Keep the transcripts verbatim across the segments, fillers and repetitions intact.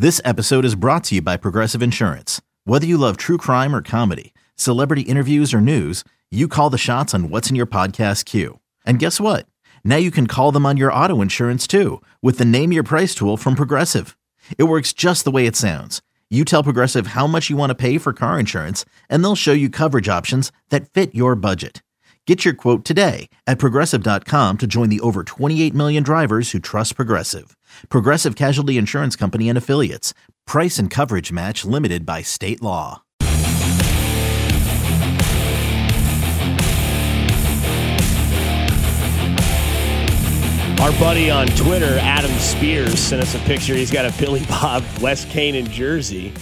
This episode is brought to you by Progressive Insurance. Whether you love true crime or comedy, celebrity interviews or news, you call the shots on what's in your podcast queue. And guess what? Now you can call them on your auto insurance too with the Name Your Price tool from Progressive. It works just the way it sounds. You tell Progressive how much you want to pay for car insurance, and they'll show you coverage options that fit your budget. Get your quote today at Progressive dot com to join the over twenty-eight million drivers who trust Progressive. Progressive Casualty Insurance Company and Affiliates. Price and coverage match limited by state law. Our buddy on Twitter, Adam Spears, sent us a picture. He's got a Billy Bob West Canaan jersey.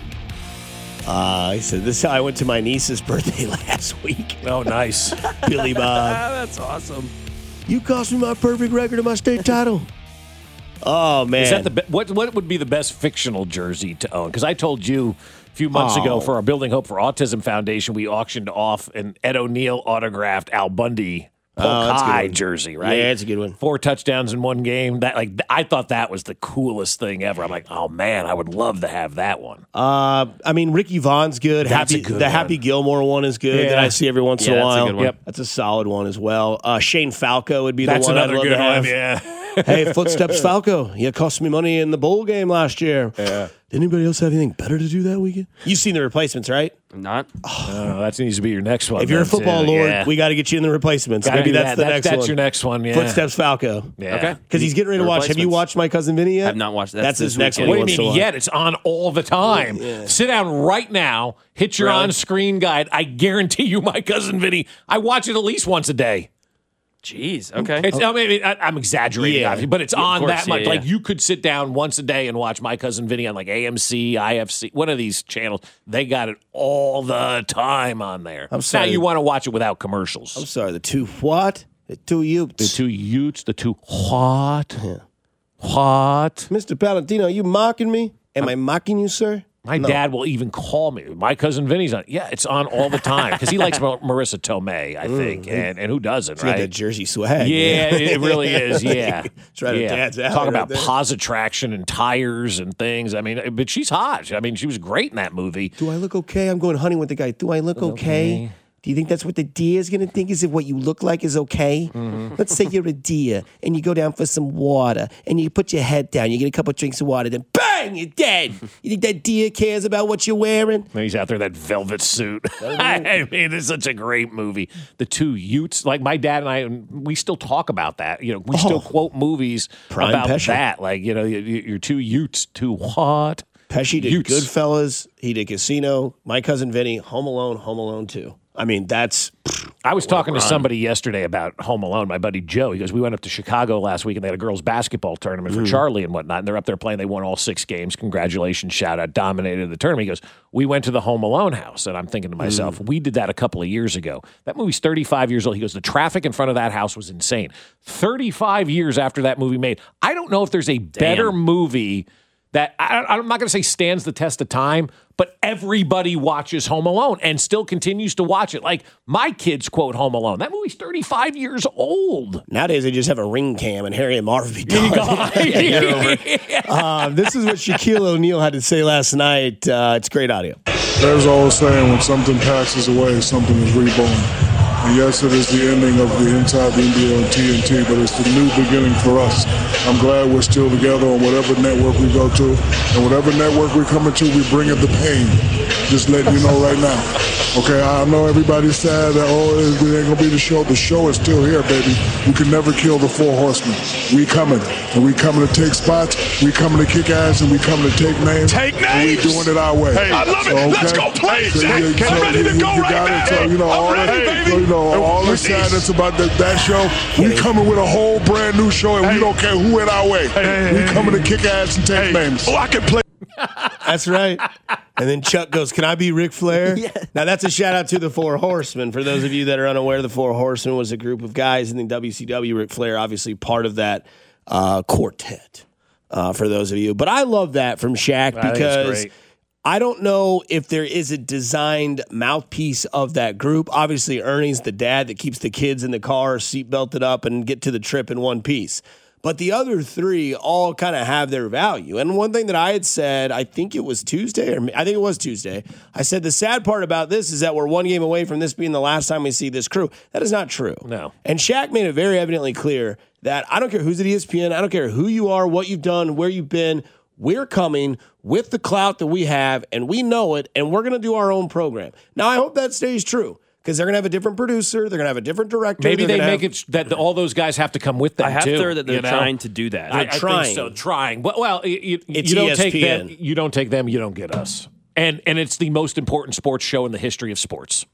Uh, he said, this is how I went to my niece's birthday last week. Oh, nice. Billy Bob. That's awesome. You cost me my perfect record of my state title. Oh, man. Is that the be- what? What would be the best fictional jersey to own? Because I told you a few months Oh. ago for our Building Hope for Autism Foundation, we auctioned off an Ed O'Neill autographed Al Bundy Oh, that's a good High one. jersey, right? Yeah, it's a good one. Four touchdowns in one game. That like I thought that was the coolest thing ever. I'm like, oh man, I would love to have that one. Uh, I mean, Ricky Vaughn's good. That's Happy, a good the one. Happy Gilmore one is good Yeah. that I see every once in Yeah, a that's a while. good one. Yep. That's a solid one as well. Uh, Shane Falco would be the That's one I'd another love good to have. one. Yeah. Hey, Footsteps Falco, you cost me money in the bowl game last year. Yeah. Did anybody else have anything better to do that weekend? You've seen the replacements, right? Not. Oh, that needs to be your next one. If you're a then, football too. lord, yeah. we got to get you in the replacements. Gotta Maybe do that's that. the That- next That's one. your next one. Yeah. Footsteps Falco. Yeah. Okay. Because he's getting ready to The watch. Have you replacements. watched My Cousin Vinny yet? I've not watched that. That's This his next weekend. one. What do you once in a mean while. yet? It's on all the time. Yeah. Sit down right now, hit your Really? on-screen guide. I guarantee you, My Cousin Vinny, I watch it at least once a day. Jeez. Okay. It's, I mean, I, I'm exaggerating, Yeah. obviously, but it's Yeah, of on course, that yeah, much. yeah. Like, you could sit down once a day and watch My Cousin Vinny on, like, A M C, I F C, one of these channels. They got it all the time on there. I'm sorry. Now, you want to watch it without commercials. I'm sorry, the two what? The two Utes. the two Utes, the two what? What? Mister Palantino, are you mocking me? Am I mocking you, sir? My No. dad will even call me. My cousin Vinny's on. Yeah, it's on all the time because he likes Mar- Marissa Tomei, I think, and and who doesn't, He's got that right? Jersey swag. Yeah, man. it really is. Yeah, That's right, yeah. her dad's alley Talk right about there. positive traction and tires and things. I mean, but she's hot. I mean, she was great in that movie. Do I look okay? I'm going hunting with the guy. Do I look okay? Do you think that's what the deer is going to think? Is it what you look like is okay? Mm-hmm. Let's say you're a deer and you go down for some water and you put your head down. You get a couple drinks of water, then bang, you're dead. You think that deer cares about what you're wearing? And he's out there in that velvet suit. I mean, it's such a great movie. The two Utes, like my dad and I, we still talk about that. You know, we still Oh. quote movies Prime about Pesci. that. Like, you know, you- you- your two Utes, two what? Pesci did Utes. Goodfellas. He did Casino. My Cousin Vinny, Home Alone, Home Alone two. I mean, that's I was talking to somebody yesterday about Home Alone, my buddy Joe. He goes, we went up to Chicago last week and they had a girls' basketball tournament for Charlie and whatnot. And they're up there playing. They won all six games. Congratulations. Shout out. Dominated the tournament. He goes, we went to the Home Alone house. And I'm thinking to myself, we did that a couple of years ago. That movie's thirty-five years old. He goes, the traffic in front of that house was insane. thirty-five years after that movie made. I don't know if there's a better movie that I, I'm not going to say stands the test of time, but everybody watches Home Alone and still continues to watch it. Like my kids quote Home Alone. That movie's thirty-five years old. nowadays they just have a ring cam and Harry and Marv be done. Um, this is what Shaquille O'Neal had to say last night. Uh, it's great audio. There's always saying when something passes away, something is reborn. And yes, it is the ending of the Inside the N B A on T N T, but it's the new beginning for us. I'm glad we're still together on whatever network we go to. And whatever network we're coming to, we bring it the pain. Just letting you know right now. Okay, I know everybody's sad that, oh, it ain't going to be the show. The show is still here, baby. You can never kill the four horsemen. We coming. And we coming to take spots. We coming to kick ass. And we coming to take names. Take And we names. doing it our way. Hey, I love it. Let's go play, Zach. you- I'm ready to you- go you right got now. it. So, you know, I'm all ready, that, baby. so, you know, all the With these- sadness about the, that show, we coming with a whole brand new show, and we don't care who in our way. Hey, we hey, coming to kick ass and take Hey, names. oh, I can play. That's right. And then Chuck goes, "Can I be Ric Flair?" Yeah. Now that's a shout out to the Four Horsemen. For those of you that are unaware, the Four Horsemen was a group of guys in the W C W. Ric Flair, obviously part of that uh, quartet. Uh, for those of you, but I love that from Shaq I think it's because great. I don't know if there is a designed mouthpiece of that group. Obviously, Ernie's the dad that keeps the kids in the car, seat belted up, and get to the trip in one piece. But the other three all kind of have their value. And one thing that I had said, I think it was Tuesday, or I think it was Tuesday, I said the sad part about this is that we're one game away from this being the last time we see this crew. That is not true. No. And Shaq made it very evidently clear that I don't care who's at E S P N, I don't care who you are, what you've done, where you've been, we're coming with the clout that we have, and we know it, and we're going to do our own program. Now, I hope that stays true. Because they're going to have a different producer. They're going to have a different director. Maybe they make have, it that the, all those guys have to come with them, I have too. to hear that they're you know? trying to do that. I, I trying. think so. Trying. Well, well you, It's you don't E S P N. take them. You don't take them. You don't get us. And and it's the most important sports show in the history of sports.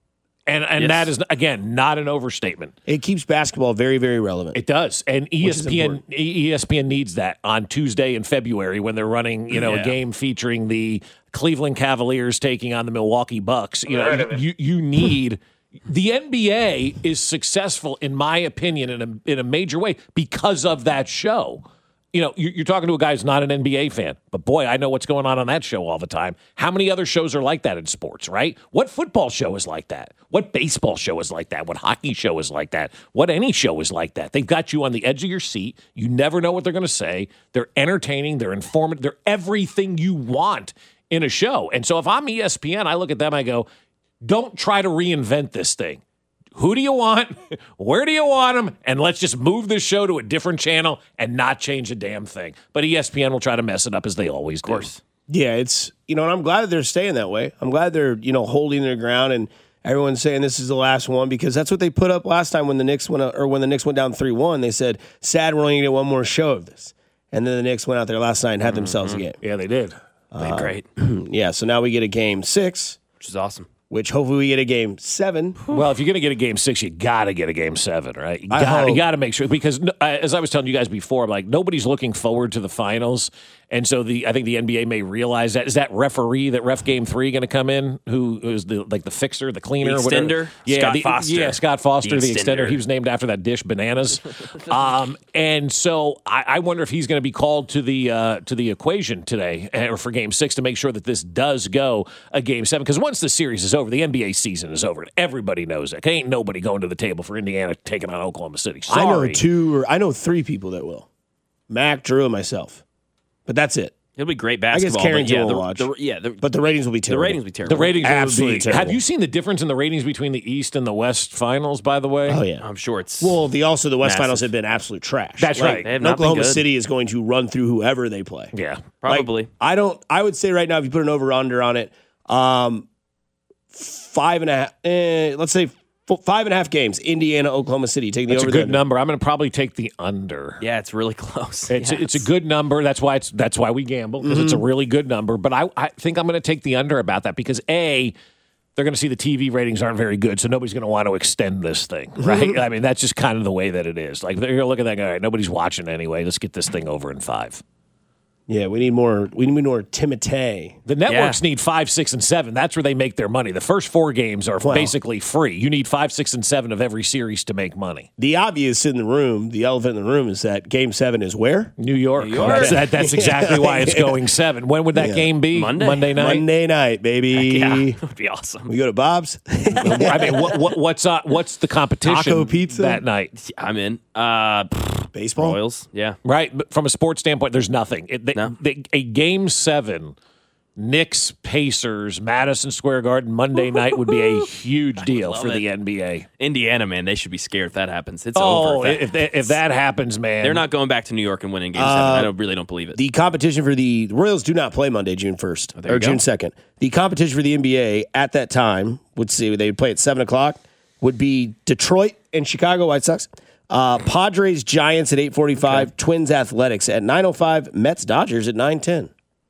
And and Yes. that is again not an overstatement. It keeps basketball very, very relevant. It does, and E S P N important. E S P N needs that on Tuesday in February when they're running, you know, Yeah. a game featuring the Cleveland Cavaliers taking on the Milwaukee Bucks. You know, you you need. The N B A is successful, in my opinion, in a in a major way because of that show. You know, you're, you're talking to a guy who's not an N B A fan, but boy, I know what's going on on that show all the time. How many other shows are like that in sports, right? What football show is like that? What baseball show is like that? What hockey show is like that? What any show is like that? They've got you on the edge of your seat. You never know what they're going to say. They're entertaining. They're informative. They're everything you want in a show. And so if I'm E S P N, I look at them, I go, don't try to reinvent this thing. Who do you want? Where do you want them? And let's just move this show to a different channel and not change a damn thing. But E S P N will try to mess it up as they always do. Of course. Yeah, it's, you know, and I'm glad that they're staying that way. I'm glad they're, you know, holding their ground and everyone's saying this is the last one because that's what they put up last time when the Knicks went, or when the Knicks went down three one. They said, sad, we're only going to get one more show of this. And then the Knicks went out there last night and had themselves a game. Yeah, they did. Played great, Yeah, so now we get a game six, which is awesome. which hopefully we get a game seven. Well, if you're going to get a game six, you got to get a game seven, right? You I got hope. you got to make sure because uh, as I was telling you guys before, like nobody's looking forward to the finals, and so the I think the N B A may realize that. Is that referee that ref game three going to come in? Who is the like the fixer, the cleaner, The whatever? extender? Yeah, Scott the, Foster. Yeah, Scott Foster, The the, extender. extender. He was named after that dish, bananas. um, and so I, I wonder if he's going to be called to the uh, to the equation today, uh, or for game six to make sure that this does go a game seven. Because once the series is over, the N B A season is over. Everybody knows it. Ain't nobody going to the table for Indiana taking on Oklahoma City. Sorry. I know two, or I know three people that will. Mac, Drew, and myself. But that's it. It'll be great I guess basketball. Carrington but yeah, will the, watch. The, yeah, the, But the ratings will be the terrible. ratings will be terrible. The ratings Absolutely will be. terrible. Have you seen the difference in the ratings between the East and the West finals, by the way? Oh, yeah. I'm sure it's Well, the also the West Massive. Finals have been absolute trash. That's Like, right. They have not been Oklahoma good. City is going to run through whoever they play. Yeah. Like, probably. I don't. I would say right now, if you put an over under on it, um, five and a half. Eh, let's say f- five and a half games. Indiana, Oklahoma City. Take the That's over. a the good under. number. I'm going to probably take the under. yeah, it's really close. It's Yeah, a, it's a good number. That's why it's that's why we gamble because it's a Mm-hmm. really good number. But I, I think I'm going to take the under about that because a they're going to see the T V ratings aren't very good, so nobody's going to want to extend this thing, right? I mean, that's just kind of the way that it is. Like they're going to look at that guy. All right, nobody's watching anyway. Let's get this thing over in five. Yeah, we need more. We need more Timotei. The networks need five, six, and seven. That's where they make their money. The first four games are Well- basically free. You need five, six, and seven of every series to make money. The obvious in the room, the elephant in the room, is that Game Seven is where New York. York. That's, that, that's exactly why it's going seven. When would that Yeah. game be? Monday. Monday night. Monday night, baby. yeah, it would be awesome. We go to Bob's. I mean, what, what, what's uh, what's the competition Taco pizza? that night? I'm in. Uh, Baseball. Royals. Yeah. Right, but from a sports standpoint, there's nothing. It, they, No. they, a game seven, Knicks Pacers, Madison Square Garden Monday night would be a huge deal love for the it. N B A. Indiana, man, they should be scared if that happens. It's Oh, over. if that, if that happens, man, They're not going back to New York and winning Game Seven. I don't, really don't believe it. The competition for the, the Royals do not play Monday, June first there or you go. June second. The competition for the N B A at that time would see they would play at seven o'clock. Would be Detroit and Chicago White Sox, uh, Padres Giants at eight forty five, Twins Athletics at nine oh five, Mets Dodgers at nine ten.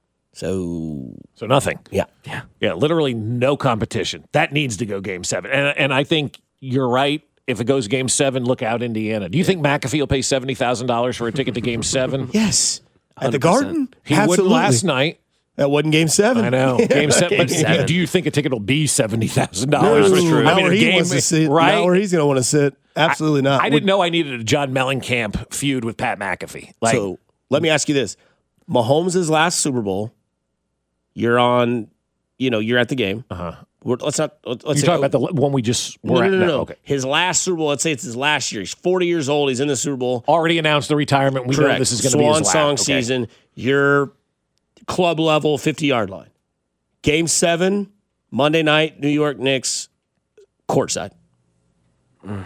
So so nothing. yeah, yeah. Yeah, literally no competition. That needs to go game seven. And and I think you're right. If it goes game seven, look out, Indiana. Do you think McAfee will pay seventy thousand dollars for a ticket to game seven? yes, at the one hundred percent. Garden. He Absolutely. would last night. That wasn't Game Seven. I know. Game seven. But seven. do you think a ticket will be seventy thousand No, dollars? not I mean, where a he game, wants to sit. right? Not where he's going to want to sit. Absolutely not. I didn't know I needed a John Mellencamp feud with Pat McAfee. Like, So let me ask you this: Mahomes' last Super Bowl, you're on, you know, you're at the game. uh-huh. We're, let's not. Let's You're say, talking about the one we just were no, no, at? no, no, no. Okay. His last Super Bowl. Let's say it's his last year. He's forty years old. He's in the Super Bowl. Already announced the retirement. We Correct. know this is going to be his Swan last. song Okay. season. Your club level fifty yard line. Game seven, Monday night, New York Knicks, courtside. Mm.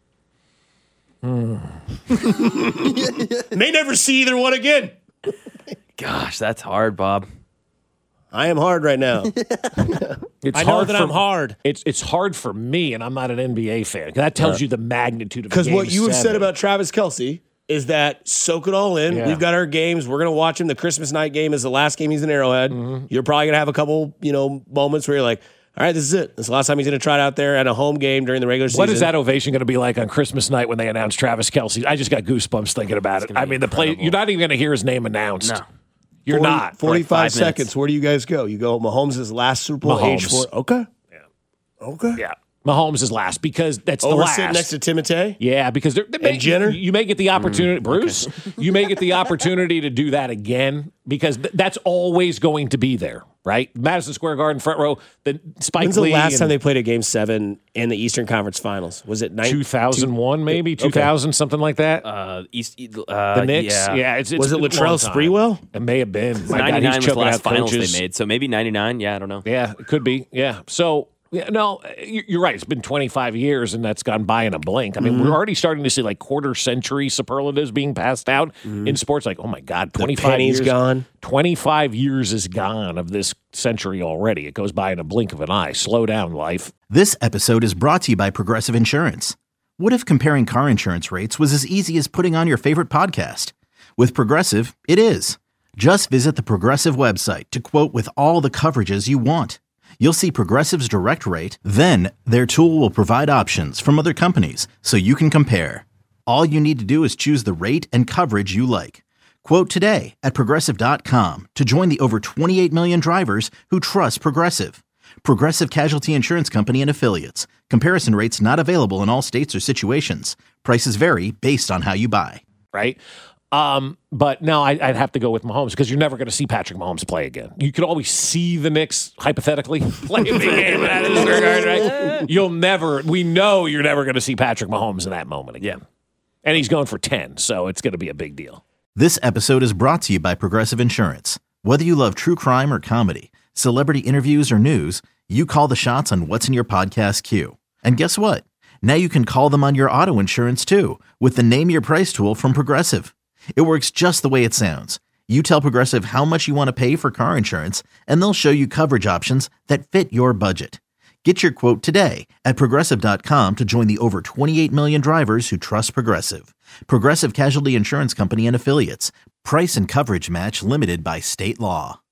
Mm. May never see either one again. Gosh, that's hard, Bob. I am hard right now. It's I know hard that for, I'm hard. It's it's hard for me, and I'm not an N B A fan. That tells you the magnitude of Because game what you have seven. said about Travis Kelce is that soak it all in. Yeah. We've got our games. We're going to watch him. The Christmas night game is the last game he's in Arrowhead. Mm-hmm. You're probably going to have a couple, you know, moments where you're like, all right, this is it. This is the last time he's going to try it out there at a home game during the regular season. What is that ovation going to be like on Christmas night when they announce Travis Kelce? I just got goosebumps thinking about it. I mean, the play. You're not even going to hear his name announced. No. You're forty, not. forty-five like seconds. minutes. Where do you guys go? You go Mahomes' last Super Bowl, Mahomes. age four. Okay. Yeah. Okay. Yeah. Mahomes is last because that's Over the last. sitting next to Timotei. Yeah, because they're, they may, And Jenner? You, you may get the opportunity, Bruce. You may get the opportunity to do that again because th- that's always going to be there, right? Madison Square Garden front row. The Spike When's the Lee last and time they played a Game Seven in the Eastern Conference Finals? Was it two thousand one, maybe two thousand, something like that. Uh, East. Uh, the Knicks, yeah. yeah. it's, it's Was it been a Latrell long time. Sprewell? It may have been. My God, ninety-nine he's was the choking last out finals coaches. they made, so maybe ninety-nine. Yeah, I don't know. Yeah, it could be. Yeah. So, yeah, no, you- you're right. It's been twenty-five years, and that's gone by in a blink. I mean, Mm-hmm. we're already starting to see like quarter century superlatives being passed out in sports. Like, oh my God, twenty-five penny's years gone. twenty-five years is gone of this century already. It goes by in a blink of an eye. Slow down, life. This episode is brought to you by Progressive Insurance. What if comparing car insurance rates was as easy as putting on your favorite podcast? With Progressive, it is. Just visit the Progressive website to quote with all the coverages you want. You'll see Progressive's direct rate, then their tool will provide options from other companies so you can compare. All you need to do is choose the rate and coverage you like. Quote today at Progressive dot com to join the over twenty-eight million drivers who trust Progressive. Progressive Casualty Insurance Company and Affiliates. Comparison rates not available in all states or situations. Prices vary based on how you buy. Right? Um, but no, I, I'd have to go with Mahomes because you're never going to see Patrick Mahomes play again. You could always see the Knicks, hypothetically, play a big game in Madison Square Garden, right? You'll never, we know you're never going to see Patrick Mahomes in that moment again. Yeah. And he's going for ten, so it's going to be a big deal. This episode is brought to you by Progressive Insurance. Whether you love true crime or comedy, celebrity interviews or news, you call the shots on what's in your podcast queue. And guess what? Now you can call them on your auto insurance too with the Name Your Price tool from Progressive. It works just the way it sounds. You tell Progressive how much you want to pay for car insurance, and they'll show you coverage options that fit your budget. Get your quote today at Progressive dot com to join the over twenty-eight million drivers who trust Progressive. Progressive Casualty Insurance Company and Affiliates. Price and coverage match limited by state law.